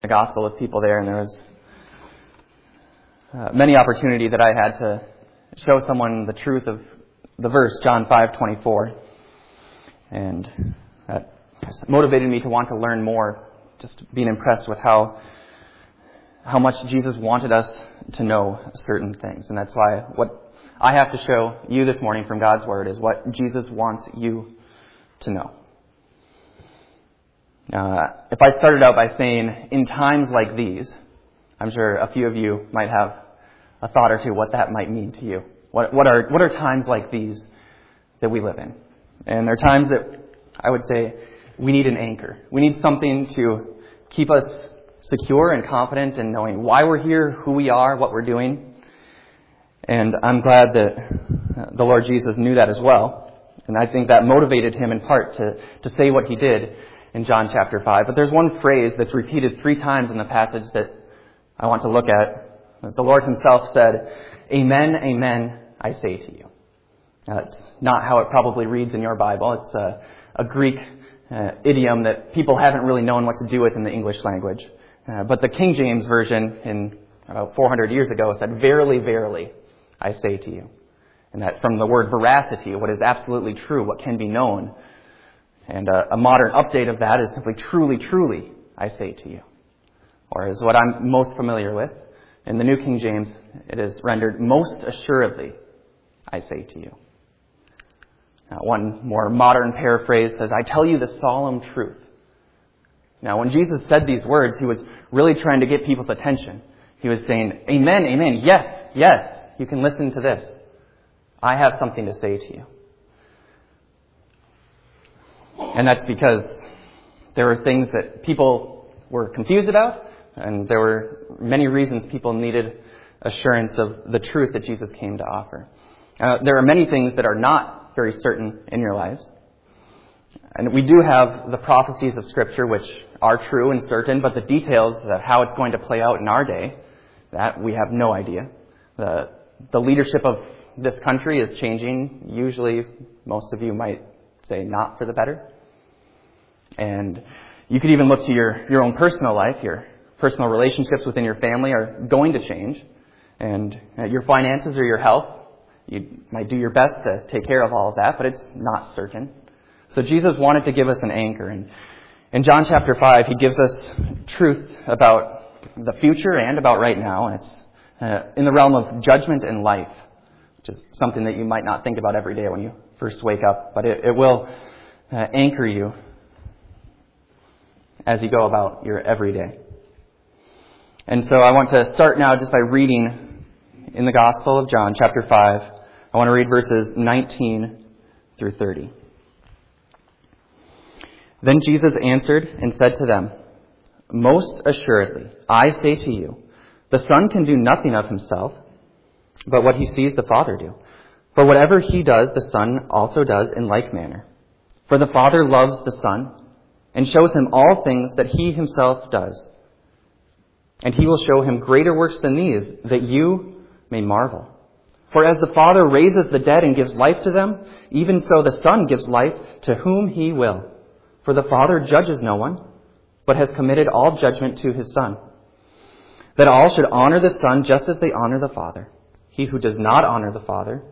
gospel with people there, and there was many opportunity that I had to show someone the truth of the verse, John 5:24. And that motivated me to want to learn more, just being impressed with how much Jesus wanted us to know certain things. And that's why what I have to show you this morning from God's Word is what Jesus wants you to know. If I started out by saying, in times like these, I'm sure a few of you might have a thought or two what that might mean to you. What are times like these that we live in? And there are times that I would say we need an anchor. We need something to keep us secure and confident in knowing why we're here, who we are, what we're doing. And I'm glad that the Lord Jesus knew that as well. And I think that motivated him in part to say what he did in John chapter 5. But there's one phrase that's repeated 3 times in the passage that I want to look at. The Lord himself said, "Amen, amen, I say to you." That's not how it probably reads in your Bible. It's a Greek idiom that people haven't really known what to do with in the English language. But the King James Version in about 400 years ago said, "Verily, verily, I say to you." And that from the word veracity, what is absolutely true, what can be known. And a modern update of that is simply, "Truly, truly, I say to you." Or is what I'm most familiar with. In the New King James, it is rendered, "Most assuredly, I say to you." One more modern paraphrase says, "I tell you the solemn truth." Now, when Jesus said these words, he was really trying to get people's attention. He was saying, "Amen, amen, yes, yes, you can listen to this. I have something to say to you." And that's because there were things that people were confused about, and there were many reasons people needed assurance of the truth that Jesus came to offer. There are many things that are not very certain in your lives. And we do have the prophecies of Scripture which are true and certain, but the details of how it's going to play out in our day, that we have no idea. The leadership of this country is changing, usually most of you might say not for the better. And you could even look to your own personal life. Your personal relationships within your family are going to change. And your finances or your health, you might do your best to take care of all of that, but it's not certain. So Jesus wanted to give us an anchor. And in John chapter 5, he gives us truth about the future and about right now. And it's in the realm of judgment and life, which is something that you might not think about every day when you first wake up. But it will anchor you as you go about your everyday. And so I want to start now just by reading in the Gospel of John, chapter 5. I want to read verses 19 through 30. Then Jesus answered and said to them, "Most assuredly, I say to you, the Son can do nothing of himself, but what he sees the Father do. For whatever he does, the Son also does in like manner. For the Father loves the Son, and shows him all things that he himself does. And he will show him greater works than these, that you may marvel. For as the Father raises the dead and gives life to them, even so the Son gives life to whom he will. For the Father judges no one, but has committed all judgment to his Son, that all should honor the Son just as they honor the Father. He who does not honor the Son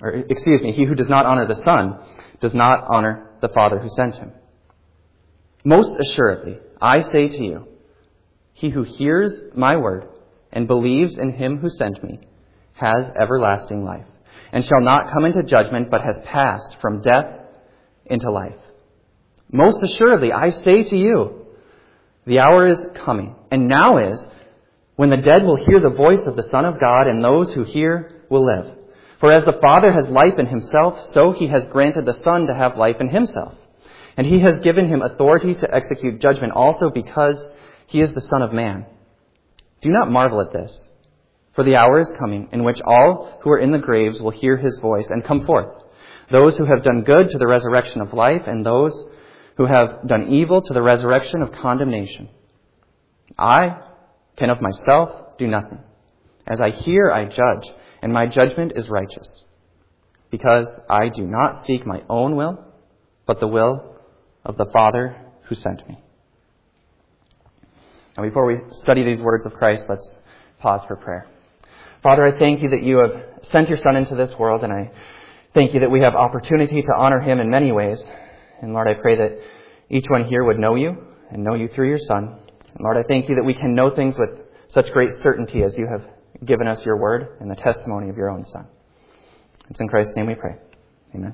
does not honor the Father who sent him. Most assuredly, I say to you, he who hears my word and believes in him who sent me has everlasting life, and shall not come into judgment, but has passed from death into life. Most assuredly, I say to you, the hour is coming, and now is, when the dead will hear the voice of the Son of God, and those who hear will live. For as the Father has life in himself, so he has granted the Son to have life in himself. And he has given him authority to execute judgment also, because he is the Son of Man. Do not marvel at this, for the hour is coming in which all who are in the graves will hear his voice and come forth. Those who have done good to the resurrection of life, and those who have done evil to the resurrection of condemnation. I can of myself do nothing. As I hear, I judge, and my judgment is righteous, because I do not seek my own will, but the will of the Father who sent me. And before we study these words of Christ, let's pause for prayer. Father, I thank you that you have sent your Son into this world, and I thank you that we have opportunity to honor him in many ways. And Lord, I pray that each one here would know you and know you through your Son. And Lord, I thank you that we can know things with such great certainty as you have given us your word and the testimony of your own Son. It's in Christ's name we pray. Amen.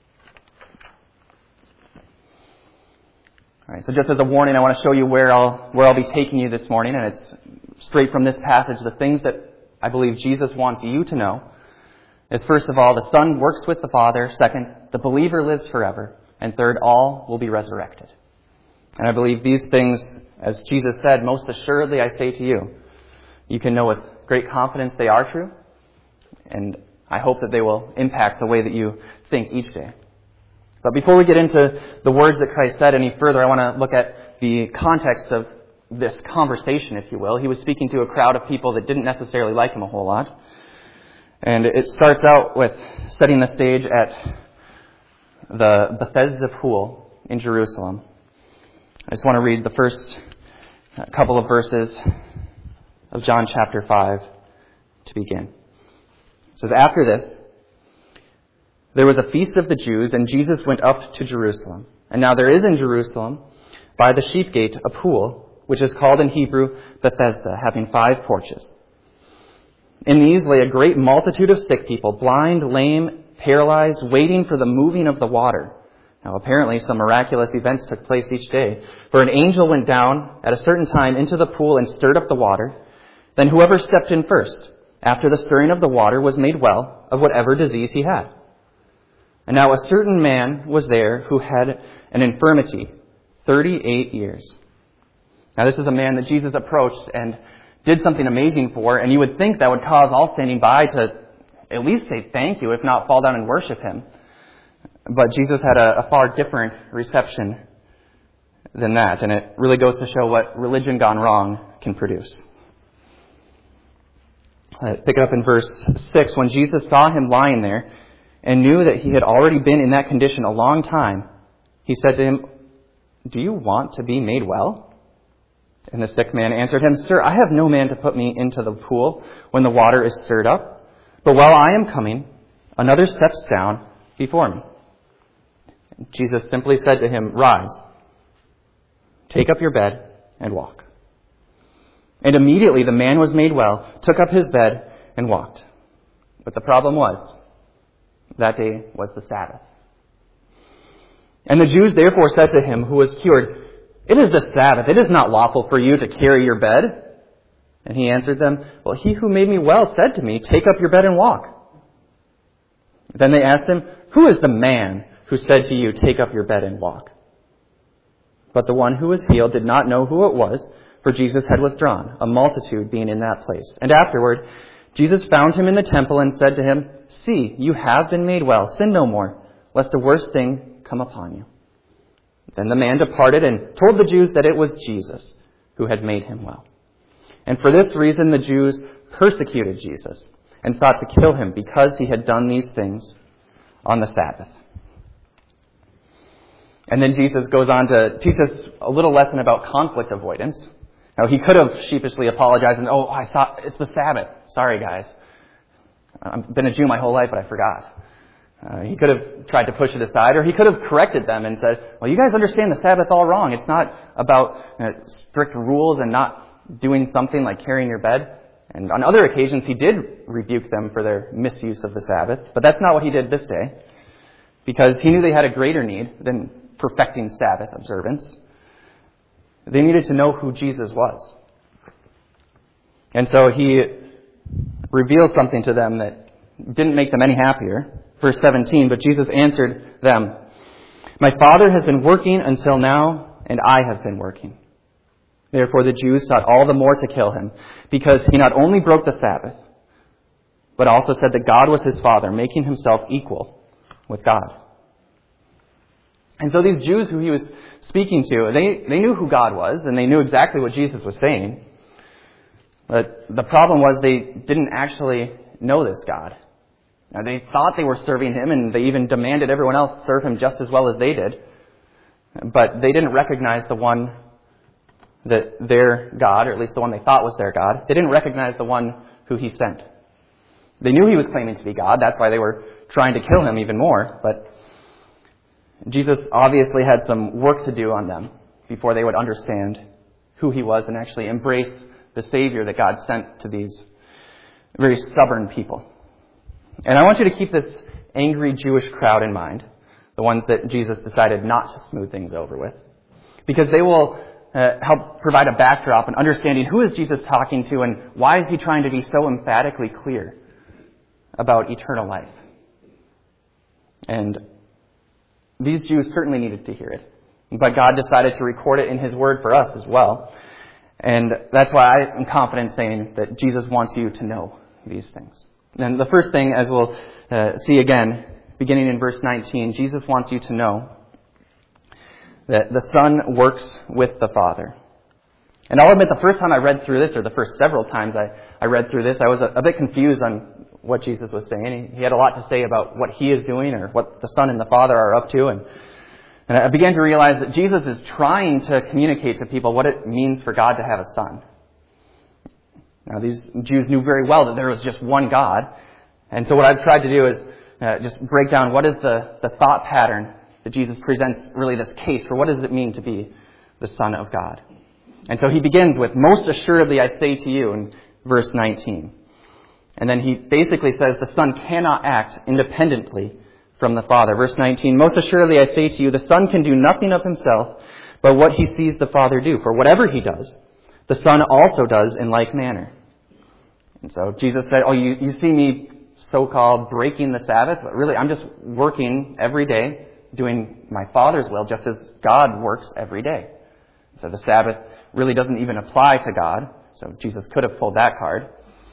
All right, so just as a warning, I want to show you where I'll be taking you this morning, and it's straight from this passage. The things that I believe Jesus wants you to know is, first of all, the Son works with the Father. Second, the believer lives forever. And third, all will be resurrected. And I believe these things, as Jesus said, most assuredly I say to you, you can know with great confidence they are true. And I hope that they will impact the way that you think each day. But before we get into the words that Christ said any further, I want to look at the context of this conversation, if you will. He was speaking to a crowd of people that didn't necessarily like him a whole lot. And it starts out with setting the stage at the Bethesda pool in Jerusalem. I just want to read the first couple of verses of John chapter 5 to begin. It says, "After this, there was a feast of the Jews, and Jesus went up to Jerusalem. And now there is in Jerusalem, by the sheep gate, a pool, which is called in Hebrew Bethesda, having 5 porches. In these lay a great multitude of sick people, blind, lame, paralyzed, waiting for the moving of the water. Now apparently some miraculous events took place each day. For an angel went down at a certain time into the pool and stirred up the water. Then whoever stepped in first, after the stirring of the water, was made well of whatever disease he had. And now a certain man was there who had an infirmity 38 years. Now this is a man that Jesus approached and did something amazing for, and you would think that would cause all standing by to at least say thank you, if not fall down and worship him. But Jesus had a far different reception than that, and it really goes to show what religion gone wrong can produce. Pick it up in verse 6. When Jesus saw him lying there and knew that he had already been in that condition a long time, he said to him, "Do you want to be made well?" And the sick man answered him, "Sir, I have no man to put me into the pool when the water is stirred up. But while I am coming, another steps down before me." Jesus simply said to him, "Rise, take up your bed, and walk." And immediately the man was made well, took up his bed, and walked. But the problem was, that day was the Sabbath. And the Jews therefore said to him who was cured, "It is the Sabbath. It is not lawful for you to carry your bed." And he answered them, "Well, he who made me well said to me, 'Take up your bed and walk.'" Then they asked him, "Who is the man who said to you, 'Take up your bed and walk'?" But the one who was healed did not know who it was, for Jesus had withdrawn, a multitude being in that place. And afterward, Jesus found him in the temple and said to him, "See, you have been made well. Sin no more, lest a worse thing come upon you." Then the man departed and told the Jews that it was Jesus who had made him well. And for this reason the Jews persecuted Jesus and sought to kill him because he had done these things on the Sabbath. And then Jesus goes on to teach us a little lesson about conflict avoidance. Now, he could have sheepishly apologized and, I saw it's the Sabbath. Sorry, guys. I've been a Jew my whole life, but I forgot. He could have tried to push it aside, or he could have corrected them and said, "Well, you guys understand the Sabbath all wrong. It's not about strict rules and not doing something like carrying your bed." And on other occasions, he did rebuke them for their misuse of the Sabbath. But that's not what he did this day, because he knew they had a greater need than perfecting Sabbath observance. They needed to know who Jesus was. And so he revealed something to them that didn't make them any happier. Verse 17, but Jesus answered them, "My Father has been working until now, and I have been working." Therefore the Jews sought all the more to kill him, because he not only broke the Sabbath, but also said that God was his Father, making himself equal with God. And so these Jews who he was speaking to, they knew who God was, and they knew exactly what Jesus was saying. But the problem was they didn't actually know this God. Now, they thought they were serving him, and they even demanded everyone else serve him just as well as they did. But they didn't recognize the one that their God, or at least the one they thought was their God, they didn't recognize the one who he sent. They knew he was claiming to be God. That's why they were trying to kill him even more. But Jesus obviously had some work to do on them before they would understand who he was and actually embrace the Savior that God sent to these very stubborn people. And I want you to keep this angry Jewish crowd in mind, the ones that Jesus decided not to smooth things over with, because they will help provide a backdrop and understanding who is Jesus talking to and why is he trying to be so emphatically clear about eternal life. And these Jews certainly needed to hear it, but God decided to record it in his word for us as well. And that's why I am confident saying that Jesus wants you to know these things. And the first thing, as we'll see again, beginning in verse 19, Jesus wants you to know that the Son works with the Father. And I'll admit, the first time I read through this, or the first several times I read through this, I was a bit confused on what Jesus was saying. He had a lot to say about what he is doing or what the Son and the Father are up to. And I began to realize that Jesus is trying to communicate to people what it means for God to have a son. Now, these Jews knew very well that there was just one God. And so what I've tried to do is just break down what is the thought pattern that Jesus presents, really this case for what does it mean to be the Son of God. And so he begins with, "Most assuredly I say to you," in verse 19. And then he basically says the Son cannot act independently from the Father. Verse 19, "Most assuredly I say to you, the Son can do nothing of himself but what he sees the Father do. For whatever he does, the Son also does in like manner." And so Jesus said, you see me so-called breaking the Sabbath, but really I'm just working every day, doing my Father's will, just as God works every day. So the Sabbath really doesn't even apply to God. So Jesus could have pulled that card.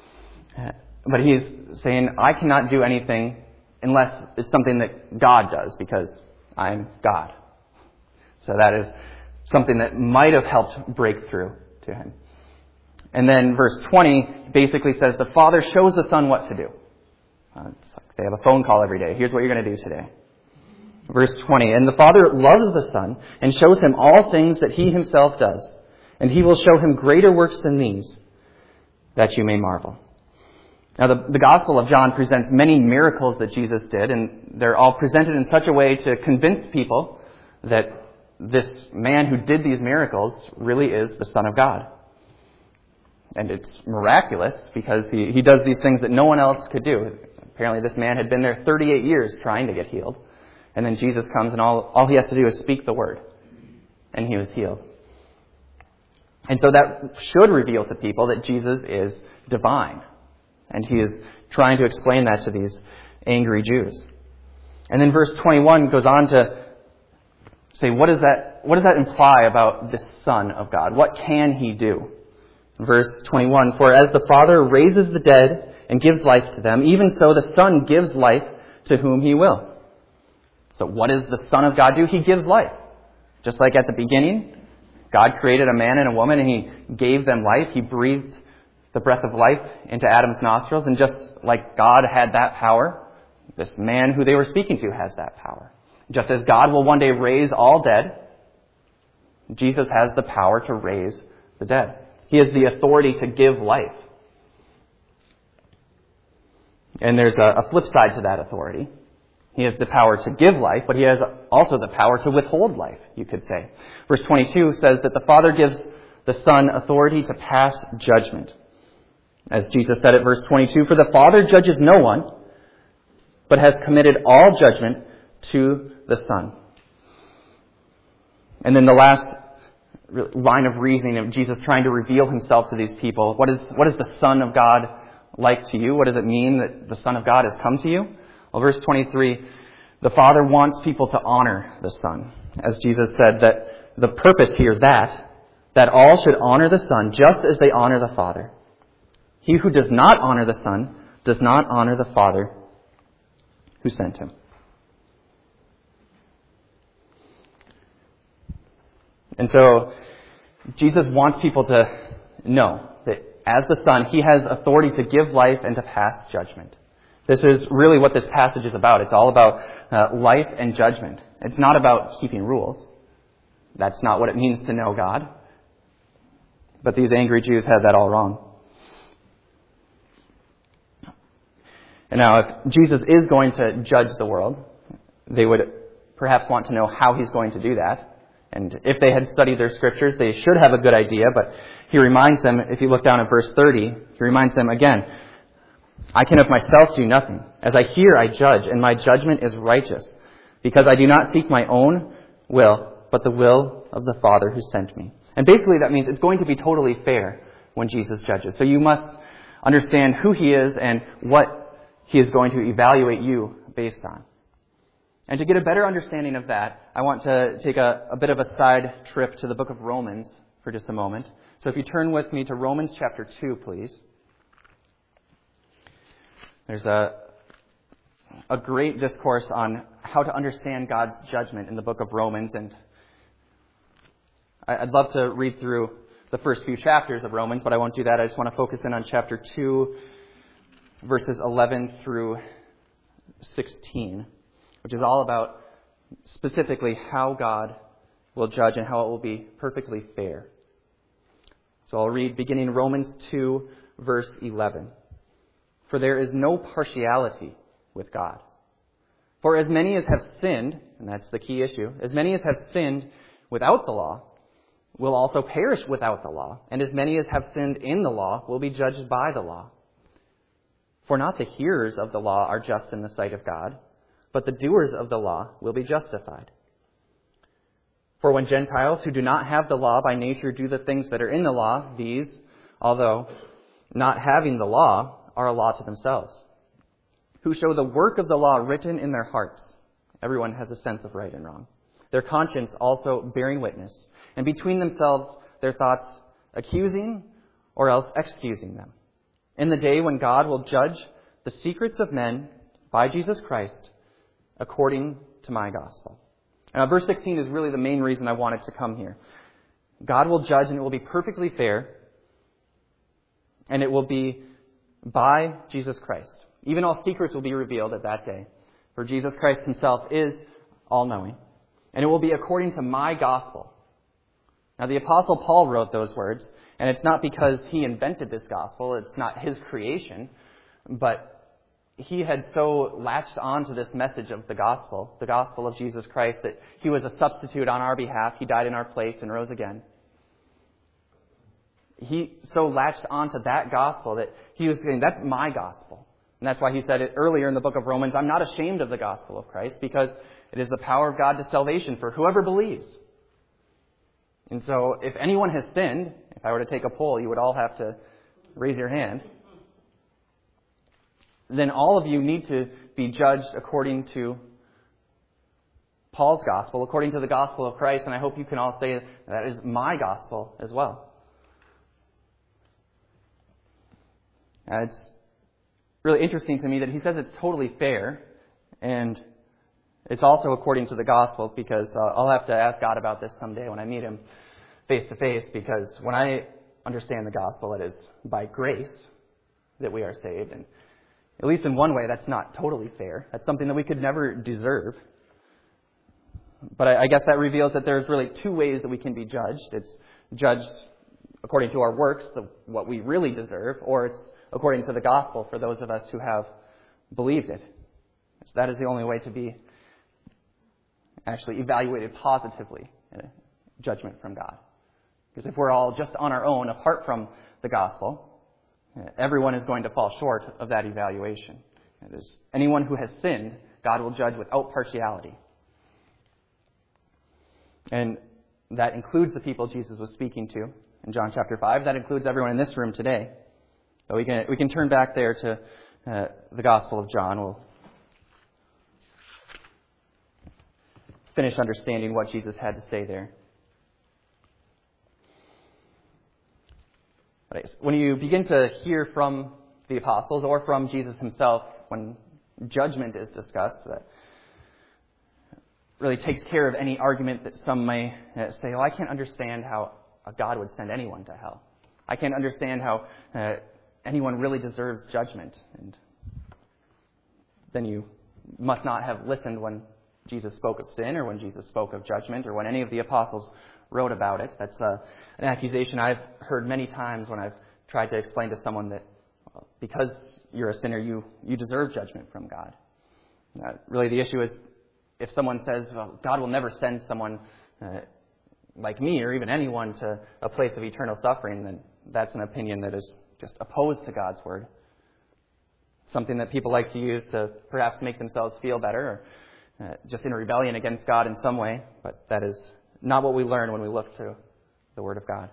But he's saying, I cannot do anything unless it's something that God does, because I'm God. So that is something that might have helped break through to him. And then verse 20 basically says the Father shows the Son what to do. It's like they have a phone call every day. Here's what you're going to do today. Verse 20, "And the Father loves the Son and shows him all things that he himself does. And he will show him greater works than these, that you may marvel." Now, the Gospel of John presents many miracles that Jesus did, and they're all presented in such a way to convince people that this man who did these miracles really is the Son of God. And it's miraculous because he does these things that no one else could do. Apparently this man had been there 38 years trying to get healed. And then Jesus comes and all he has to do is speak the word. And he was healed. And so that should reveal to people that Jesus is divine. And he is trying to explain that to these angry Jews. And then verse 21 goes on to say, what does that imply about the Son of God? What can he do? Verse 21, "For as the Father raises the dead and gives life to them, even so the Son gives life to whom he will." So what does the Son of God do? He gives life. Just like at the beginning, God created a man and a woman and he gave them life. He breathed the breath of life into Adam's nostrils. And just like God had that power, this man who they were speaking to has that power. Just as God will one day raise all dead, Jesus has the power to raise the dead. He has the authority to give life. And there's a flip side to that authority. He has the power to give life, but he has also the power to withhold life, you could say. Verse 22 says that the Father gives the Son authority to pass judgment. As Jesus said at verse 22, "For the Father judges no one, but has committed all judgment to the Son." And then the last line of reasoning of Jesus trying to reveal himself to these people. What is the Son of God like to you? What does it mean that the Son of God has come to you? Well, verse 23, the Father wants people to honor the Son. As Jesus said, that the purpose here, that all should honor the Son just as they honor the Father. He who does not honor the Son does not honor the Father who sent him. And so Jesus wants people to know that as the Son, he has authority to give life and to pass judgment. This is really what this passage is about. It's all about life and judgment. It's not about keeping rules. That's not what it means to know God. But these angry Jews had that all wrong. And now, if Jesus is going to judge the world, they would perhaps want to know how he's going to do that. And if they had studied their scriptures, they should have a good idea. But he reminds them, if you look down at verse 30, he reminds them again, I can of myself do nothing. As I hear, I judge, and my judgment is righteous, because I do not seek my own will, but the will of the Father who sent me. And basically that means it's going to be totally fair when Jesus judges. So you must understand who he is and what he is going to evaluate you based on. And to get a better understanding of that, I want to take a bit of a side trip to the book of Romans for just a moment. So if you turn with me to Romans chapter 2, please. There's a great discourse on how to understand God's judgment in the book of Romans. And I'd love to read through the first few chapters of Romans, but I won't do that. I just want to focus in on chapter 2, verses 11 through 16, which is all about specifically how God will judge and how it will be perfectly fair. So I'll read beginning Romans 2, verse 11. For there is no partiality with God. For as many as have sinned, and that's the key issue, as many as have sinned without the law will also perish without the law, and as many as have sinned in the law will be judged by the law. For not the hearers of the law are just in the sight of God, but the doers of the law will be justified. For when Gentiles who do not have the law by nature do the things that are in the law, these, although not having the law, are a law to themselves, who show the work of the law written in their hearts. Everyone has a sense of right and wrong. Their conscience also bearing witness, and between themselves their thoughts accusing or else excusing them. In the day when God will judge the secrets of men by Jesus Christ according to my gospel. Now, verse 16 is really the main reason I wanted to come here. God will judge, and it will be perfectly fair, and it will be by Jesus Christ. Even all secrets will be revealed at that day, for Jesus Christ himself is all-knowing, and it will be according to my gospel. Now, the Apostle Paul wrote those words, and it's not because he invented this gospel, it's not his creation, but he had so latched on to this message of the gospel of Jesus Christ, that he was a substitute on our behalf. He died in our place and rose again. He so latched onto that gospel that he was saying, that's my gospel. And that's why he said it earlier in the book of Romans, I'm not ashamed of the gospel of Christ, because it is the power of God to salvation for whoever believes. And so if anyone has sinned, if I were to take a poll, you would all have to raise your hand. Then all of you need to be judged according to Paul's gospel, according to the gospel of Christ, and I hope you can all say that is my gospel as well. It's really interesting to me that he says it's totally fair, and it's also according to the gospel, because I'll have to ask God about this someday when I meet him face to face, because when I understand the gospel, it is by grace that we are saved, and at least in one way, that's not totally fair. That's something that we could never deserve. But I guess that reveals that there's really two ways that we can be judged. It's judged according to our works, what we really deserve, or it's according to the gospel for those of us who have believed it. So that is the only way to be actually evaluated positively in a judgment from God. Because if we're all just on our own, apart from the gospel, everyone is going to fall short of that evaluation. It is anyone who has sinned, God will judge without partiality. And that includes the people Jesus was speaking to in John chapter 5. That includes everyone in this room today. So we can turn back there to the Gospel of John. We'll finish understanding what Jesus had to say there. When you begin to hear from the apostles or from Jesus himself, when judgment is discussed, that really takes care of any argument that some may say, I can't understand how God would send anyone to hell. I can't understand how anyone really deserves judgment. And then you must not have listened when Jesus spoke of sin, or when Jesus spoke of judgment, or when any of the apostles wrote about it. That's an accusation I've heard many times when I've tried to explain to someone that because you're a sinner, you deserve judgment from God. Really, the issue is if someone says, well, God will never send someone like me or even anyone to a place of eternal suffering, then that's an opinion that is just opposed to God's Word. Something that people like to use to perhaps make themselves feel better or just in rebellion against God in some way, but that is not what we learn when we look to the Word of God.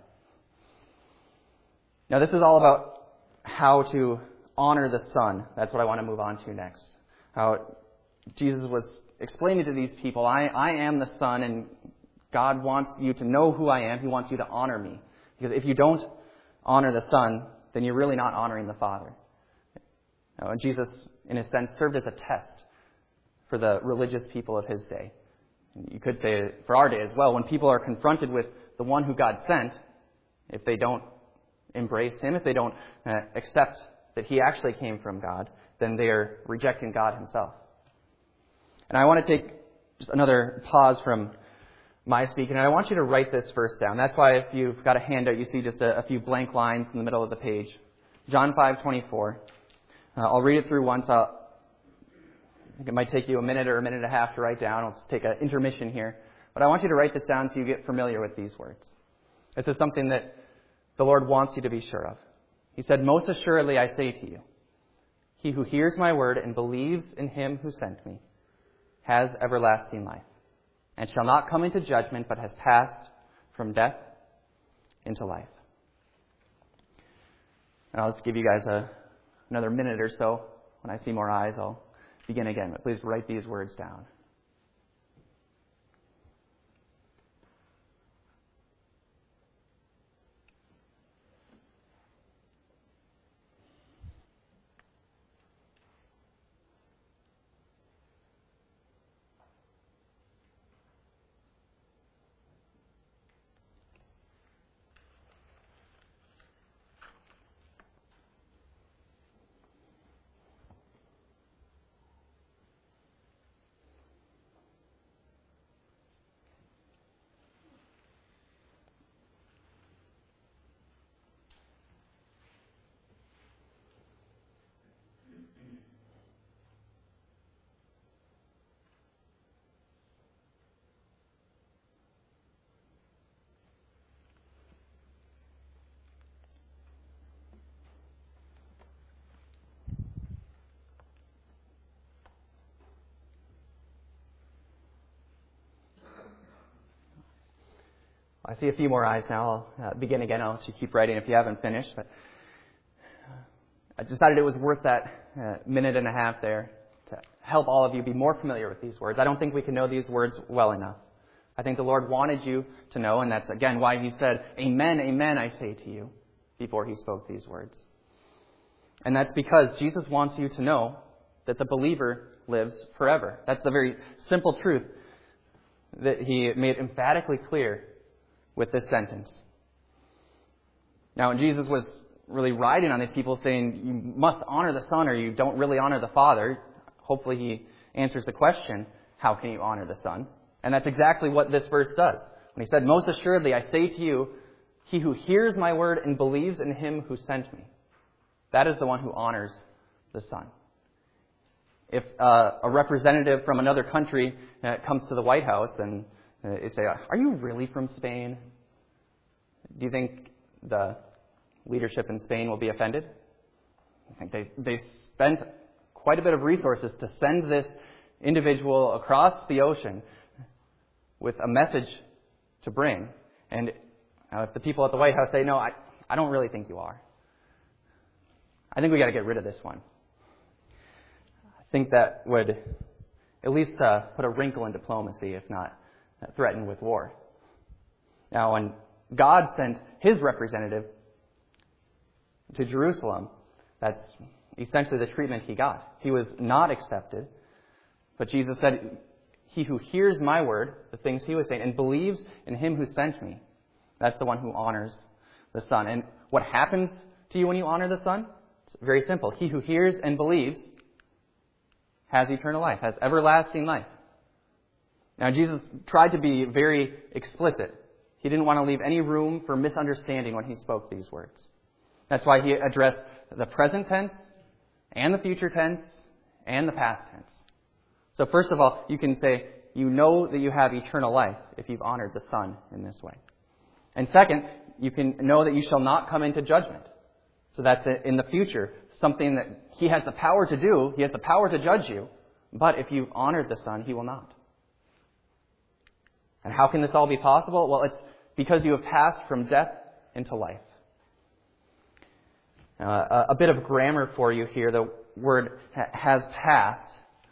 Now, this is all about how to honor the Son. That's what I want to move on to next. How Jesus was explaining to these people, I am the Son, and God wants you to know who I am. He wants you to honor me. Because if you don't honor the Son, then you're really not honoring the Father. Now, Jesus, in a sense, served as a test for the religious people of his day. You could say for our day as well, when people are confronted with the one who God sent, if they don't embrace him, if they don't accept that he actually came from God, then they are rejecting God himself. And I want to take just another pause from my speaking, and I want you to write this verse down. That's why if you've got a handout, you see just a few blank lines in the middle of the page. John 5:24. I'll read it through once. I think it might take you a minute or a minute and a half to write down. I'll just take an intermission here. But I want you to write this down so you get familiar with these words. This is something that the Lord wants you to be sure of. He said, "Most assuredly I say to you, he who hears my word and believes in him who sent me has everlasting life, and shall not come into judgment, but has passed from death into life." And I'll just give you guys another minute or so. When I see more eyes, I'll begin again. But please write these words down. I see a few more eyes now. I'll begin again. I'll let you keep writing if you haven't finished. But I decided it was worth that minute and a half there to help all of you be more familiar with these words. I don't think we can know these words well enough. I think the Lord wanted you to know, and that's, again, why he said, "Amen, amen, I say to you," before he spoke these words. And that's because Jesus wants you to know that the believer lives forever. That's the very simple truth that he made emphatically clear with this sentence. Now, when Jesus was really riding on these people saying, you must honor the Son or you don't really honor the Father, hopefully he answers the question, how can you honor the Son? And that's exactly what this verse does. When he said, "Most assuredly, I say to you, he who hears my word and believes in him who sent me," that is the one who honors the Son. If a representative from another country comes to the White House and they say, "Are you really from Spain?" Do you think the leadership in Spain will be offended? I think they spent quite a bit of resources to send this individual across the ocean with a message to bring. And if the people at the White House say, "No, I don't really think you are," I think we got to get rid of this one. I think that would at least put a wrinkle in diplomacy, if not threaten with war. Now, when God sent his representative to Jerusalem, that's essentially the treatment he got. He was not accepted, but Jesus said, "He who hears my word," the things he was saying, "and believes in him who sent me," that's the one who honors the Son. And what happens to you when you honor the Son? It's very simple. He who hears and believes has eternal life, has everlasting life. Now, Jesus tried to be very explicit He didn't want to leave any room for misunderstanding when he spoke these words. That's why he addressed the present tense and the future tense and the past tense. So first of all, you can say, you know that you have eternal life if you've honored the Son in this way. And second, you can know that you shall not come into judgment. So that's in the future, something that he has the power to do. He has the power to judge you. But if you've honored the Son, he will not. And how can this all be possible? Well, it's because you have passed from death into life. A bit of grammar for you here. The word has passed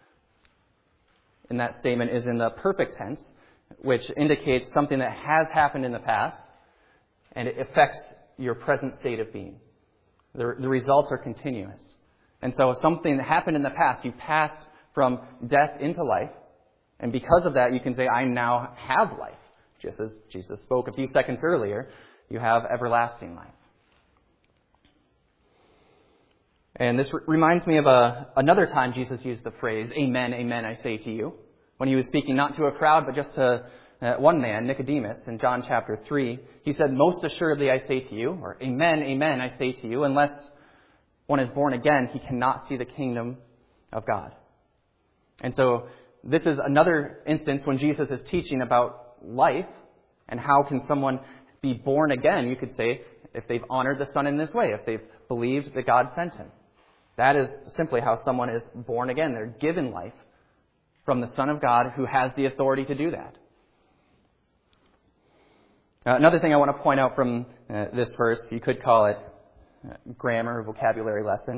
in that statement is in the perfect tense, which indicates something that has happened in the past, and it affects your present state of being. The results are continuous. And so something that happened in the past, you passed from death into life, and because of that, you can say, I now have life. Just as Jesus spoke a few seconds earlier, you have everlasting life. And this reminds me of another time Jesus used the phrase, Amen, amen, I say to you, when he was speaking not to a crowd, but just to one man, Nicodemus, in John chapter 3. He said, Most assuredly I say to you, or Amen, amen, I say to you, unless one is born again, he cannot see the kingdom of God. And so this is another instance when Jesus is teaching about life and how can someone be born again, you could say, if they've honored the Son in this way, if they've believed that God sent him. That is simply how someone is born again. They're given life from the Son of God who has the authority to do that. Another thing I want to point out from this verse, you could call it grammar, vocabulary lesson,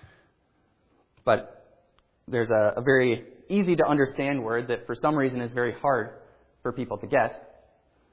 but there's a very easy to understand word that for some reason is very hard for people to get.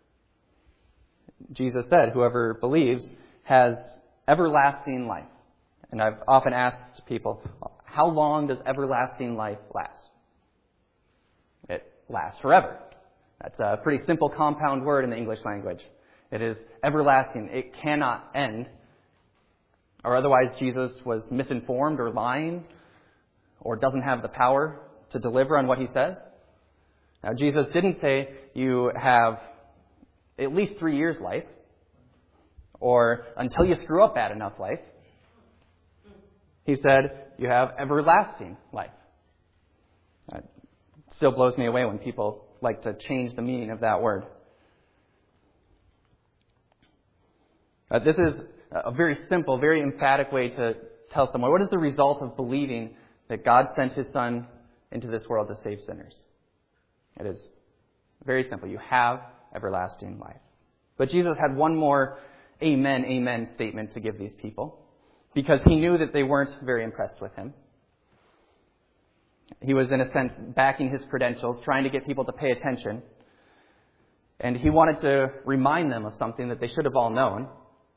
Jesus said, whoever believes has everlasting life. And I've often asked people, how long does everlasting life last? It lasts forever. That's a pretty simple compound word in the English language. It is everlasting. It cannot end. Or otherwise Jesus was misinformed or lying or doesn't have the power to deliver on what he says. Now, Jesus didn't say you have at least 3 years life or until you screw up bad enough life. He said you have everlasting life. It still blows me away when people like to change the meaning of that word. This is a very simple, very emphatic way to tell someone what is the result of believing that God sent his Son into this world to save sinners. It is very simple. You have everlasting life. But Jesus had one more amen, amen statement to give these people because he knew that they weren't very impressed with him. He was, in a sense, backing his credentials, trying to get people to pay attention. And he wanted to remind them of something that they should have all known.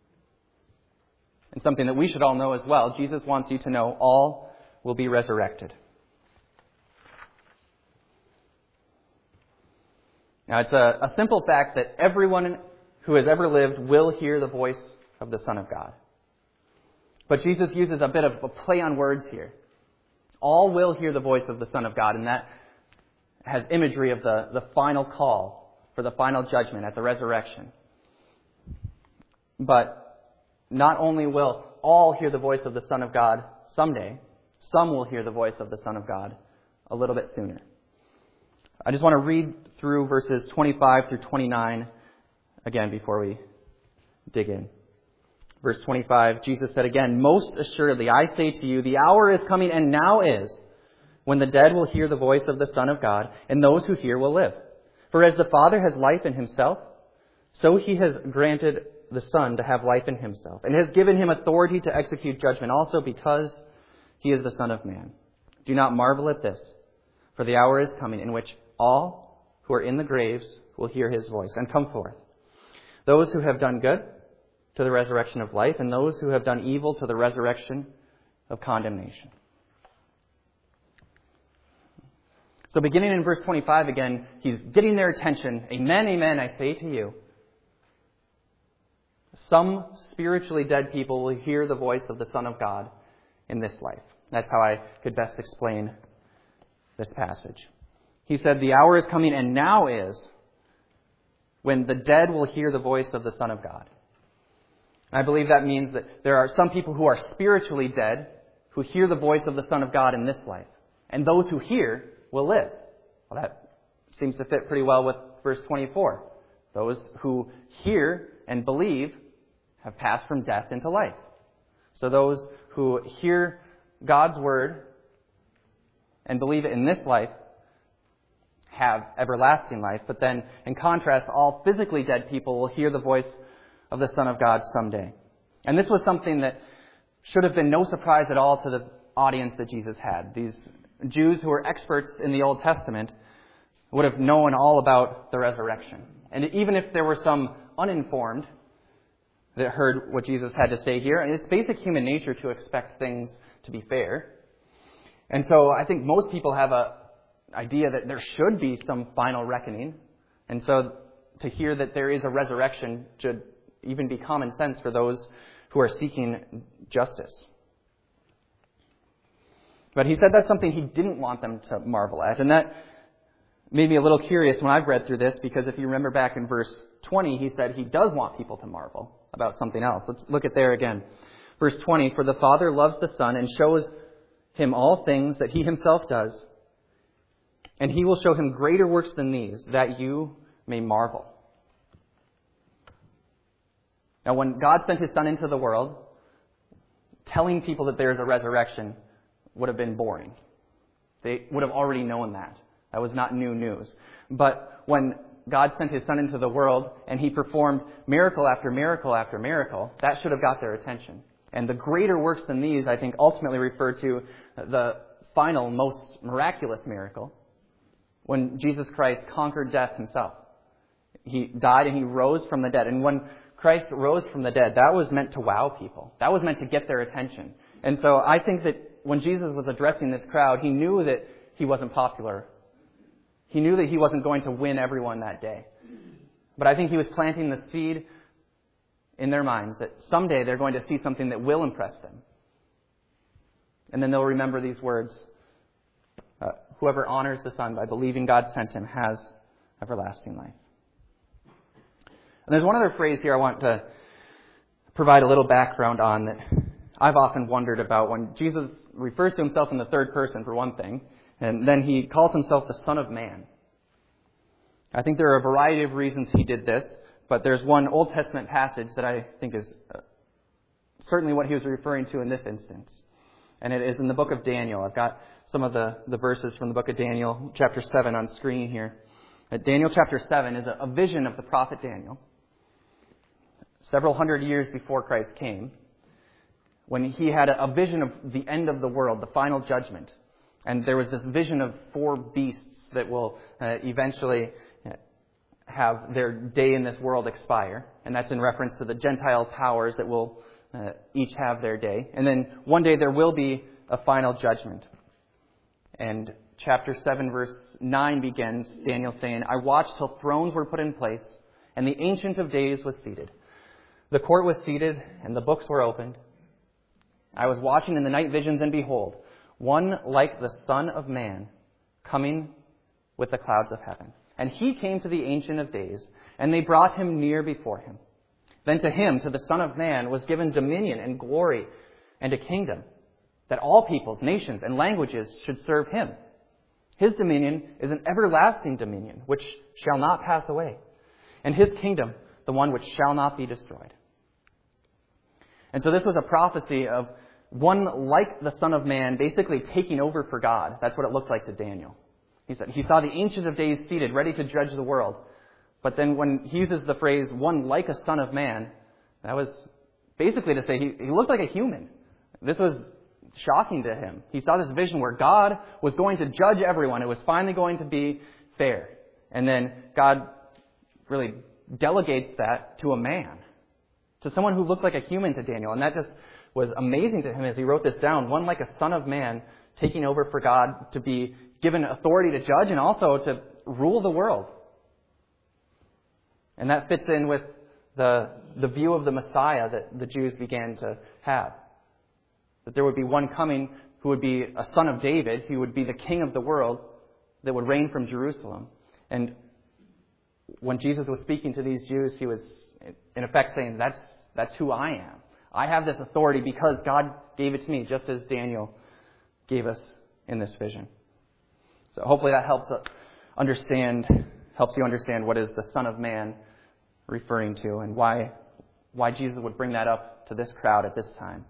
And something that we should all know as well. Jesus wants you to know all will be resurrected. Now, it's a simple fact that everyone who has ever lived will hear the voice of the Son of God. But Jesus uses a bit of a play on words here. All will hear the voice of the Son of God, and that has imagery of the final call for the final judgment at the resurrection. But not only will all hear the voice of the Son of God someday, some will hear the voice of the Son of God a little bit sooner. I just want to read through verses 25 through 29 again before we dig in. Verse 25, Jesus said again, Most assuredly, I say to you, the hour is coming and now is, when the dead will hear the voice of the Son of God, and those who hear will live. For as the Father has life in himself, so he has granted the Son to have life in himself, and has given him authority to execute judgment also because he is the Son of Man. Do not marvel at this, for the hour is coming in which all who are in the graves will hear his voice and come forth. Those who have done good to the resurrection of life, and those who have done evil to the resurrection of condemnation. So beginning in verse 25 again, he's getting their attention. Amen, amen, I say to you. Some spiritually dead people will hear the voice of the Son of God in this life. That's how I could best explain this passage. He said, the hour is coming and now is when the dead will hear the voice of the Son of God. I believe that means that there are some people who are spiritually dead who hear the voice of the Son of God in this life. And those who hear will live. Well, that seems to fit pretty well with verse 24. Those who hear and believe have passed from death into life. So those who hear God's word and believe it in this life have everlasting life. But then, in contrast, all physically dead people will hear the voice of the Son of God someday. And this was something that should have been no surprise at all to the audience that Jesus had. These Jews who were experts in the Old Testament would have known all about the resurrection. And even if there were some uninformed that heard what Jesus had to say here, and it's basic human nature to expect things to be fair. And so I think most people have an idea that there should be some final reckoning. And so to hear that there is a resurrection should even be common sense for those who are seeking justice. But he said that's something he didn't want them to marvel at. And that made me a little curious when I've read through this, because if you remember back in verse 20, he said he does want people to marvel about something else. Let's look at there again. Verse 20, "For the Father loves the Son and shows him all things that he himself does. And he will show him greater works than these, that you may marvel." Now, when God sent his Son into the world, telling people that there is a resurrection would have been boring. They would have already known that. That was not new news. But when God sent his Son into the world and he performed miracle after miracle after miracle, that should have got their attention. And the greater works than these, I think, ultimately refer to the final, most miraculous miracle, when Jesus Christ conquered death himself. He died and he rose from the dead. And when Christ rose from the dead, that was meant to wow people. That was meant to get their attention. And so I think that when Jesus was addressing this crowd, he knew that he wasn't popular. He knew that he wasn't going to win everyone that day. But I think he was planting the seed in their minds that someday they're going to see something that will impress them. And then they'll remember these words, "Whoever honors the Son by believing God sent him has everlasting life." And there's one other phrase here I want to provide a little background on that I've often wondered about when Jesus refers to himself in the third person, for one thing, and then he calls himself the Son of Man. I think there are a variety of reasons he did this, but there's one Old Testament passage that I think is certainly what he was referring to in this instance. And it is in the book of Daniel. I've got some of the verses from the book of Daniel, chapter 7 on screen here. Daniel chapter 7 is a vision of the prophet Daniel, several hundred years before Christ came, when he had a vision of the end of the world, the final judgment. And there was this vision of 4 beasts that will eventually have their day in this world expire. And that's in reference to the Gentile powers that will each have their day. And then one day there will be a final judgment. And chapter 7 verse 9 begins, Daniel saying, "I watched till thrones were put in place, and the Ancient of Days was seated. The court was seated, and the books were opened. I was watching in the night visions, and behold, one like the Son of Man coming with the clouds of heaven. And he came to the Ancient of Days, and they brought him near before him. Then to him, to the Son of Man, was given dominion and glory and a kingdom, that all peoples, nations, and languages should serve him. His dominion is an everlasting dominion, which shall not pass away, and his kingdom, the one which shall not be destroyed." And so this was a prophecy of one like the Son of Man basically taking over for God. That's what it looked like to Daniel. He said he saw the Ancient of Days seated, ready to judge the world. But then when he uses the phrase, "one like a Son of Man," that was basically to say he looked like a human. This was shocking to him. He saw this vision where God was going to judge everyone. It was finally going to be fair. And then God really delegates that to a man, to someone who looked like a human to Daniel. And that just was amazing to him as he wrote this down. One like a Son of Man taking over for God to be given authority to judge and also to rule the world. And that fits in with the view of the Messiah that the Jews began to have. That there would be one coming who would be a son of David, who would be the king of the world, that would reign from Jerusalem. And when Jesus was speaking to these Jews, he was in effect saying, that's who I am. I have this authority because God gave it to me, just as Daniel gave us in this vision. So hopefully that helps you understand what is the Son of Man referring to and why Jesus would bring that up to this crowd at this time.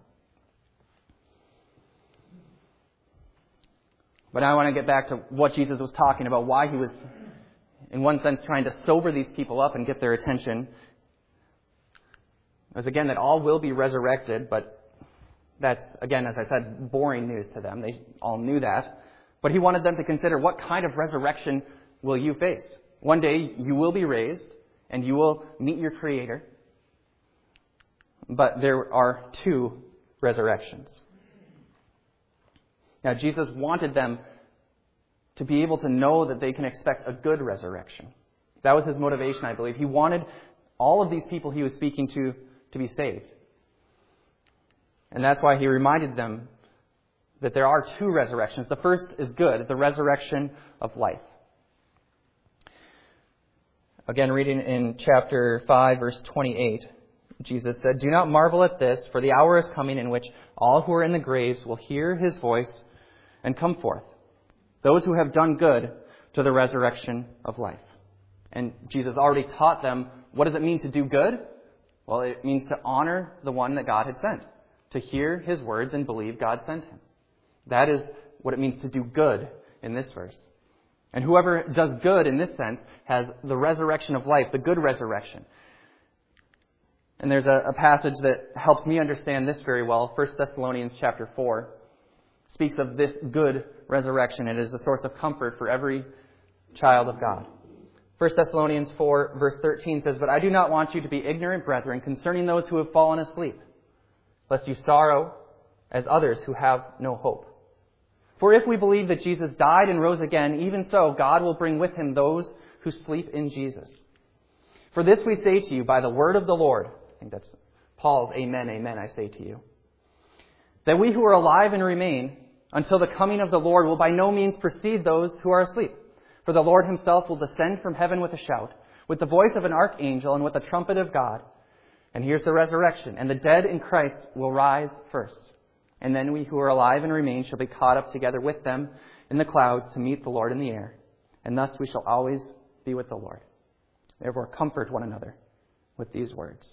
But now I want to get back to what Jesus was talking about, why he was, in one sense, trying to sober these people up and get their attention. It was, again, that all will be resurrected, but that's, again, as I said, boring news to them. They all knew that. But he wanted them to consider, what kind of resurrection will you face? One day you will be raised, and you will meet your Creator. But there are two resurrections. Now, Jesus wanted them to be able to know that they can expect a good resurrection. That was his motivation, I believe. He wanted all of these people he was speaking to be saved. And that's why he reminded them that there are two resurrections. The first is good, the resurrection of life. Again, reading in chapter 5, verse 28, Jesus said, "Do not marvel at this, for the hour is coming in which all who are in the graves will hear his voice and come forth. Those who have done good to the resurrection of life." And Jesus already taught them, what does it mean to do good? Well, it means to honor the one that God had sent, to hear his words and believe God sent him. That is what it means to do good in this verse. And whoever does good in this sense has the resurrection of life, the good resurrection. And there's a passage that helps me understand this very well. 1 Thessalonians chapter 4 speaks of this good resurrection. It is a source of comfort for every child of God. 1 Thessalonians 4 verse 13 says, "But I do not want you to be ignorant, brethren, concerning those who have fallen asleep, lest you sorrow as others who have no hope. For if we believe that Jesus died and rose again, even so God will bring with him those who sleep in Jesus. For this we say to you by the word of the Lord," I think that's Paul's amen, amen, I say to you, "that we who are alive and remain until the coming of the Lord will by no means precede those who are asleep. For the Lord himself will descend from heaven with a shout, with the voice of an archangel, and with the trumpet of God. And here's the resurrection. And the dead in Christ will rise first. And then we who are alive and remain shall be caught up together with them in the clouds to meet the Lord in the air. And thus we shall always be with the Lord. Therefore comfort one another with these words."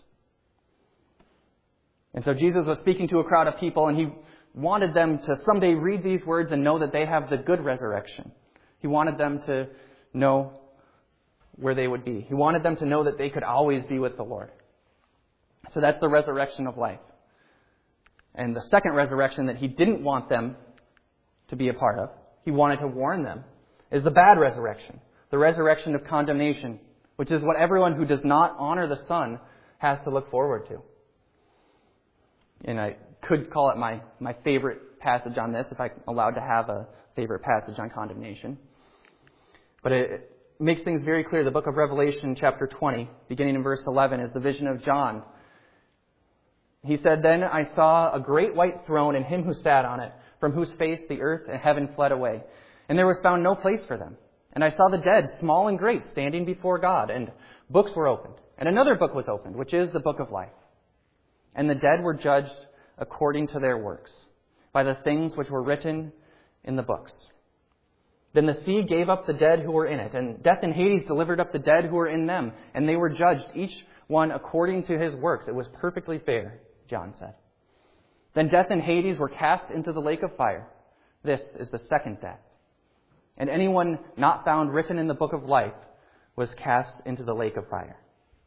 And so Jesus was speaking to a crowd of people, and he wanted them to someday read these words and know that they have the good resurrection. He wanted them to know where they would be. He wanted them to know that they could always be with the Lord. So that's the resurrection of life. And the second resurrection that he didn't want them to be a part of, he wanted to warn them, is the bad resurrection, the resurrection of condemnation, which is what everyone who does not honor the Son has to look forward to. And I could call it my favorite passage on this, if I'm allowed to have a favorite passage on condemnation. But it makes things very clear. The book of Revelation, chapter 20, beginning in verse 11, is the vision of John. He said, "Then I saw a great white throne and him who sat on it, from whose face the earth and heaven fled away. And there was found no place for them. And I saw the dead, small and great, standing before God, and books were opened. And another book was opened, which is the book of life. And the dead were judged according to their works, by the things which were written in the books. Then the sea gave up the dead who were in it, and death and Hades delivered up the dead who were in them, and they were judged, each one according to his works. It was perfectly fair," John said. "Then death and Hades were cast into the lake of fire. This is the second death. And anyone not found written in the book of life was cast into the lake of fire.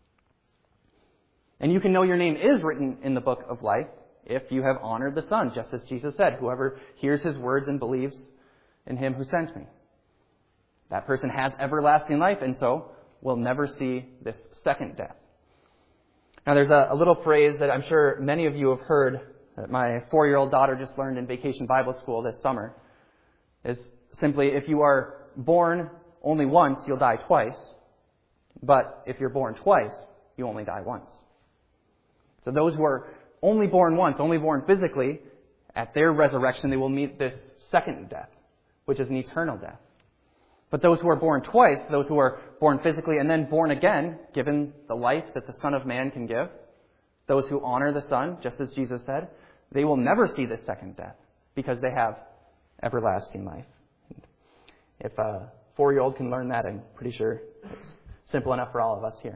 And you can know your name is written in the book of life if you have honored the Son, just as Jesus said, whoever hears his words and believes in him who sent me. That person has everlasting life, and so will never see this second death." Now, there's a little phrase that I'm sure many of you have heard that my 4-year-old daughter just learned in Vacation Bible School this summer. Is simply, if you are born only once, you'll die twice. But if you're born twice, you only die once. So those who are only born once, only born physically, at their resurrection, they will meet this second death, which is an eternal death. But those who are born twice, those who are born physically and then born again, given the life that the Son of Man can give, those who honor the Son, just as Jesus said, they will never see the second death because they have everlasting life. If a 4-year-old can learn that, I'm pretty sure it's simple enough for all of us here.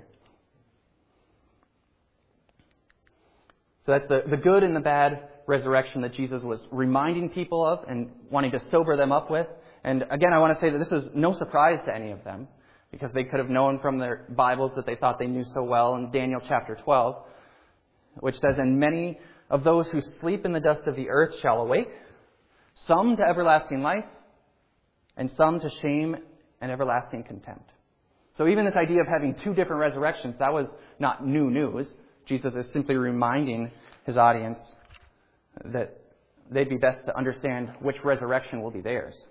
So that's the good and the bad resurrection that Jesus was reminding people of and wanting to sober them up with. And again, I want to say that this is no surprise to any of them, because they could have known from their Bibles that they thought they knew so well in Daniel chapter 12, which says, "And many of those who sleep in the dust of the earth shall awake, some to everlasting life, and some to shame and everlasting contempt." So even this idea of having 2 different resurrections, that was not new news. Jesus is simply reminding his audience that they'd be best to understand which resurrection will be theirs.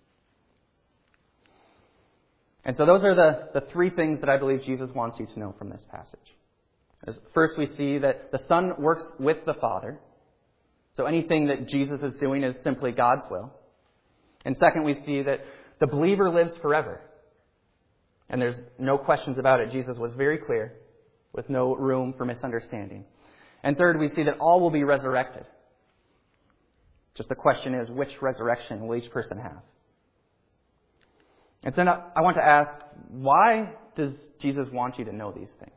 And so those are the 3 things that I believe Jesus wants you to know from this passage. First, we see that the Son works with the Father. So anything that Jesus is doing is simply God's will. And second, we see that the believer lives forever. And there's no questions about it. Jesus was very clear, with no room for misunderstanding. And third, we see that all will be resurrected. Just the question is, which resurrection will each person have? And so now I want to ask, why does Jesus want you to know these things?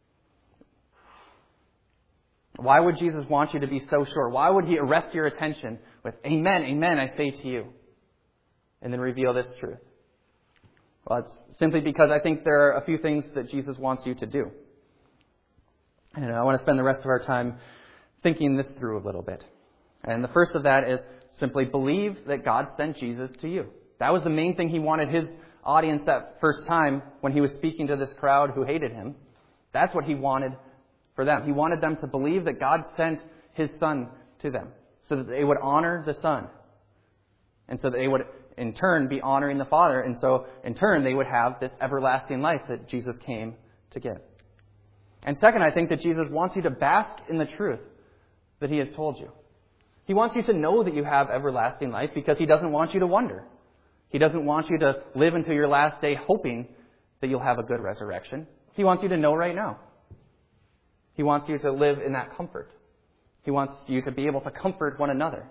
Why would Jesus want you to be so sure? Why would he arrest your attention with, "Amen, amen, I say to you," and then reveal this truth? Well, it's simply because I think there are a few things that Jesus wants you to do. And I want to spend the rest of our time thinking this through a little bit. And the first of that is simply believe that God sent Jesus to you. That was the main thing he wanted his audience that first time when he was speaking to this crowd who hated him. That's what he wanted for them. He wanted them to believe that God sent his Son to them so that they would honor the Son. And so that they would, in turn, be honoring the Father. And so, in turn, they would have this everlasting life that Jesus came to give. And second, I think that Jesus wants you to bask in the truth that he has told you. He wants you to know that you have everlasting life because he doesn't want you to wonder. He doesn't want you to live until your last day hoping that you'll have a good resurrection. He wants you to know right now. He wants you to live in that comfort. He wants you to be able to comfort one another.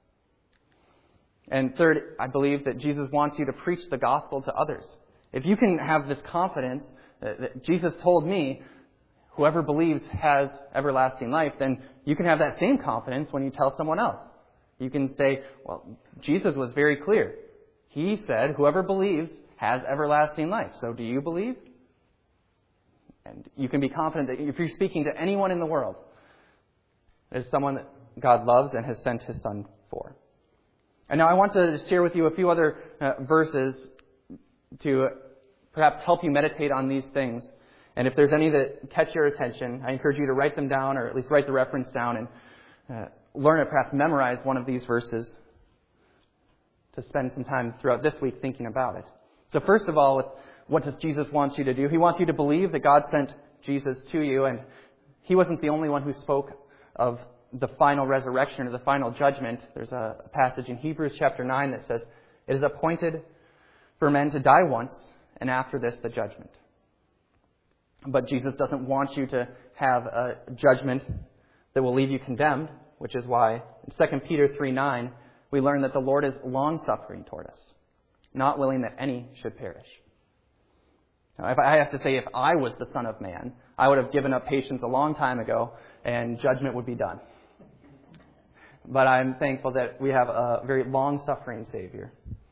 And third, I believe that Jesus wants you to preach the gospel to others. If you can have this confidence that Jesus told me, whoever believes has everlasting life, then you can have that same confidence when you tell someone else. You can say, well, Jesus was very clear. He said, whoever believes has everlasting life. So do you believe? And you can be confident that if you're speaking to anyone in the world, there's someone that God loves and has sent his Son for. And now I want to share with you a few other verses to perhaps help you meditate on these things. And if there's any that catch your attention, I encourage you to write them down, or at least write the reference down and learn or perhaps memorize one of these verses to spend some time throughout this week thinking about it. So first of all, what does Jesus want you to do? He wants you to believe that God sent Jesus to you, and he wasn't the only one who spoke of the final resurrection or the final judgment. There's a passage in Hebrews chapter 9 that says, "It is appointed for men to die once, and after this the judgment." But Jesus doesn't want you to have a judgment that will leave you condemned, which is why in 2 Peter 3:9 we learn that the Lord is long-suffering toward us, not willing that any should perish. Now, if I have to say, if I was the Son of Man, I would have given up patience a long time ago, and judgment would be done. But I'm thankful that we have a very long-suffering Savior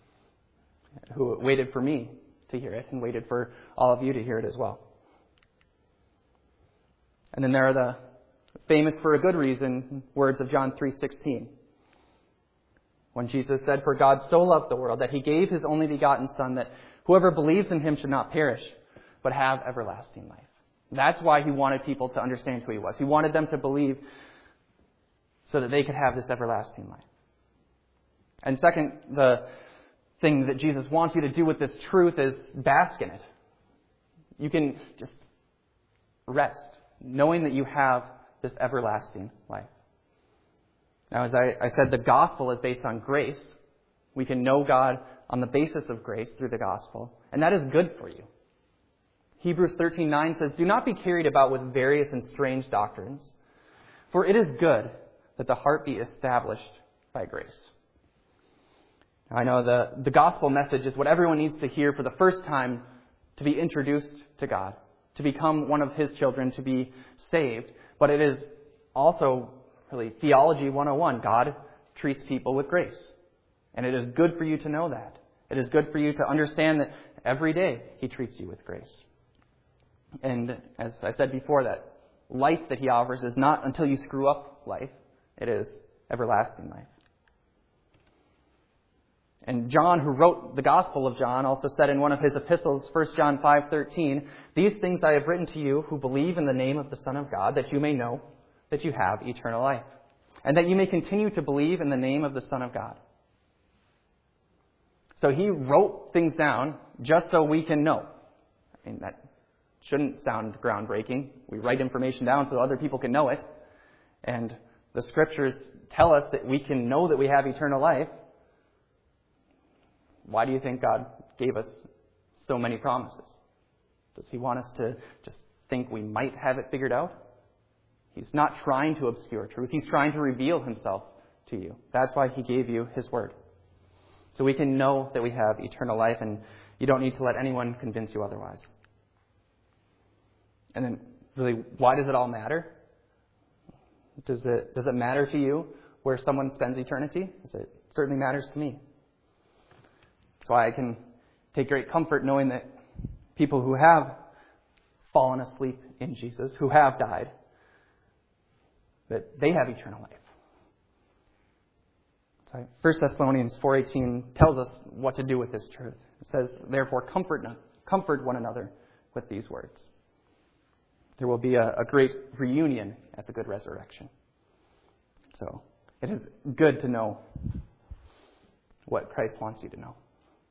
who waited for me to hear it and waited for all of you to hear it as well. And then there are the famous, for a good reason, words of John 3:16. When Jesus said, "For God so loved the world that he gave his only begotten Son, that whoever believes in him should not perish, but have everlasting life." That's why he wanted people to understand who he was. He wanted them to believe so that they could have this everlasting life. And second, the thing that Jesus wants you to do with this truth is bask in it. You can just rest, knowing that you have this everlasting life. Now, as I said, the gospel is based on grace. We can know God on the basis of grace through the gospel, and that is good for you. Hebrews 13:9 says, "Do not be carried about with various and strange doctrines, for it is good that the heart be established by grace." Now, I know the gospel message is what everyone needs to hear for the first time to be introduced to God, to become one of His children, to be saved. But it is also really Theology 101. God treats people with grace. And it is good for you to know that. It is good for you to understand that every day He treats you with grace. And as I said before, that life that He offers is not until you screw up life. It is everlasting life. And John, who wrote the Gospel of John, also said in one of his epistles, 1 John 5:13, "These things I have written to you who believe in the name of the Son of God, that you may know that you have eternal life, and that you may continue to believe in the name of the Son of God." So He wrote things down just so we can know. I mean, that shouldn't sound groundbreaking. We write information down so other people can know it. And the Scriptures tell us that we can know that we have eternal life. Why do you think God gave us so many promises? Does He want us to just think we might have it figured out? He's not trying to obscure truth. He's trying to reveal Himself to you. That's why He gave you His Word. So we can know that we have eternal life, and you don't need to let anyone convince you otherwise. And then, really, why does it all matter? Does it matter to you where someone spends eternity? It certainly matters to me. That's why I can take great comfort knowing that people who have fallen asleep in Jesus, who have died, that they have eternal life. 1 Thessalonians 4:18 tells us what to do with this truth. It says, "Therefore comfort one another with these words." There will be a great reunion at the good resurrection. So it is good to know what Christ wants you to know.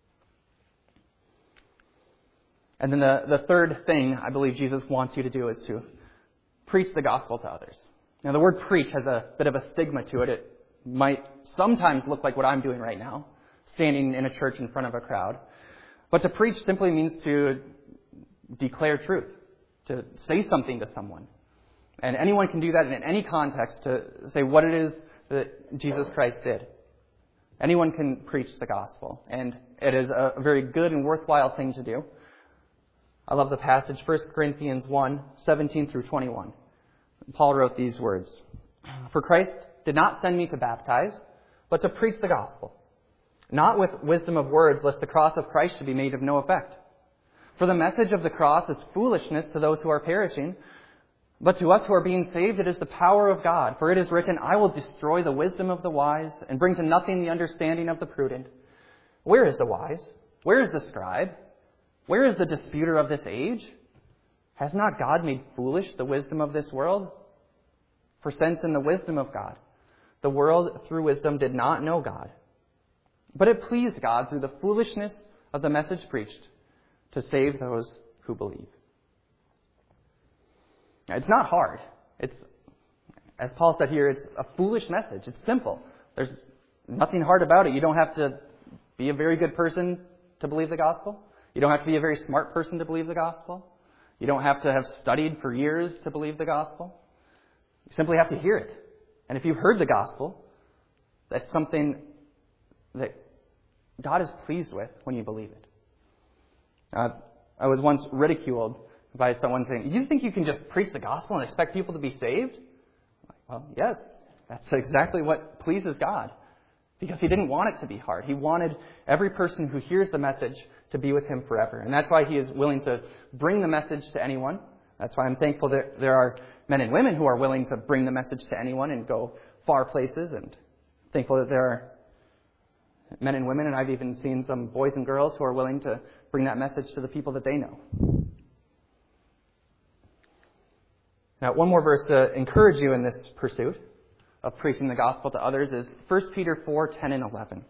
And then the third thing I believe Jesus wants you to do is to preach the gospel to others. Now, the word preach has a bit of a stigma to it. It might sometimes look like what I'm doing right now, standing in a church in front of a crowd. But to preach simply means to declare truth, to say something to someone. And anyone can do that in any context, to say what it is that Jesus Christ did. Anyone can preach the gospel, and it is a very good and worthwhile thing to do. I love the passage, 1 Corinthians 1:17 through 21. Paul wrote these words, "For Christ did not send me to baptize, but to preach the gospel, not with wisdom of words, lest the cross of Christ should be made of no effect. For the message of the cross is foolishness to those who are perishing, but to us who are being saved it is the power of God. For it is written, I will destroy the wisdom of the wise and bring to nothing the understanding of the prudent. Where is the wise? Where is the scribe? Where is the disputer of this age? Has not God made foolish the wisdom of this world? For since in the wisdom of God, the world through wisdom did not know God, but it pleased God through the foolishness of the message preached to save those who believe." Now, it's not hard. It's, as Paul said here, it's a foolish message. It's simple. There's nothing hard about it. You don't have to be a very good person to believe the gospel. You don't have to be a very smart person to believe the gospel. You don't have to have studied for years to believe the gospel. You simply have to hear it. And if you've heard the gospel, that's something that God is pleased with when you believe it. I was once ridiculed by someone saying, "You think you can just preach the gospel and expect people to be saved?" Well, yes, that's exactly what pleases God. Because He didn't want it to be hard. He wanted every person who hears the message to be with Him forever. And that's why He is willing to bring the message to anyone. That's why I'm thankful that there are men and women who are willing to bring the message to anyone and go far places. And thankful that there are men and women, and I've even seen some boys and girls who are willing to bring that message to the people that they know. Now, one more verse to encourage you in this pursuit of preaching the gospel to others is 1 Peter 4:10 and 11.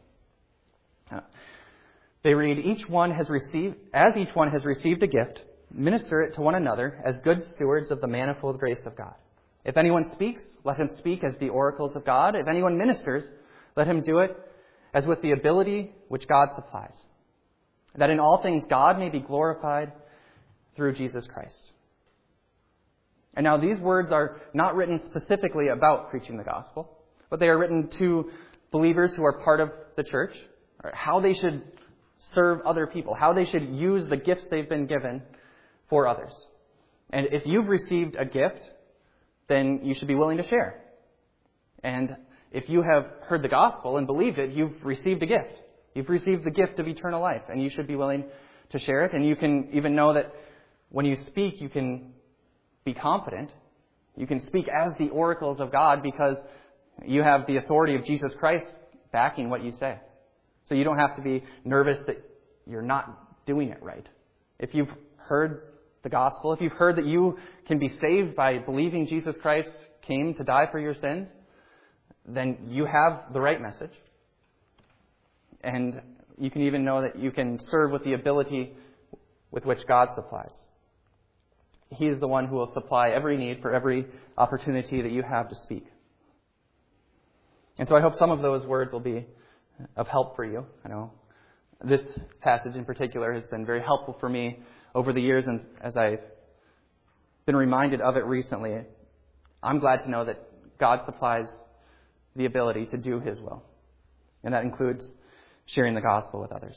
They read, as each one has received a gift, minister it to one another as good stewards of the manifold grace of God. If anyone speaks, let him speak as the oracles of God. If anyone ministers, let him do it as with the ability which God supplies, that in all things God may be glorified through Jesus Christ. And now these words are not written specifically about preaching the gospel, but they are written to believers who are part of the church, how they should serve other people, how they should use the gifts they've been given for others. And if you've received a gift, then you should be willing to share. And if you have heard the gospel and believed it, you've received a gift. You've received the gift of eternal life, and you should be willing to share it. And you can even know that when you speak, you can be confident. You can speak as the oracles of God because you have the authority of Jesus Christ backing what you say. So you don't have to be nervous that you're not doing it right. If you've heard the gospel, if you've heard that you can be saved by believing Jesus Christ came to die for your sins, then you have the right message. And you can even know that you can serve with the ability with which God supplies. He is the one who will supply every need for every opportunity that you have to speak. And so I hope some of those words will be of help for you. I know this passage in particular has been very helpful for me over the years, and as I've been reminded of it recently, I'm glad to know that God supplies the ability to do His will. And that includes sharing the gospel with others.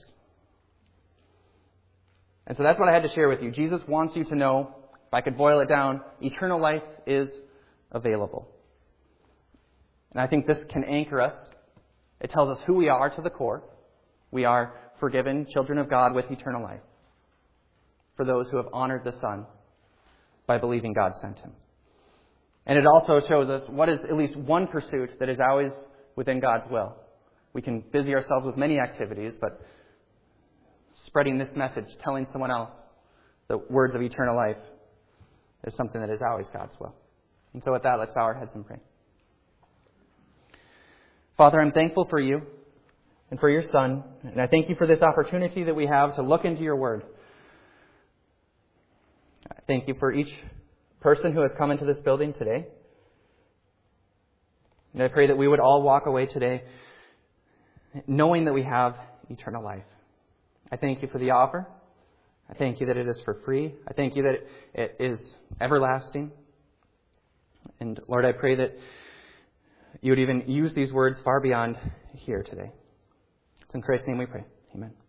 And so that's what I had to share with you. Jesus wants you to know, if I could boil it down, eternal life is available. And I think this can anchor us. It tells us who we are to the core. We are forgiven children of God with eternal life, for those who have honored the Son by believing God sent Him. And it also shows us what is at least one pursuit that is always within God's will. We can busy ourselves with many activities, but spreading this message, telling someone else the words of eternal life, is something that is always God's will. And so with that, let's bow our heads and pray. Father, I'm thankful for you and for your Son, and I thank you for this opportunity that we have to look into your word. I thank you for each person who has come into this building today. And I pray that we would all walk away today knowing that we have eternal life. I thank you for the offer. I thank you that it is for free. I thank you that it is everlasting. And Lord, I pray that you would even use these words far beyond here today. It's in Christ's name we pray. Amen.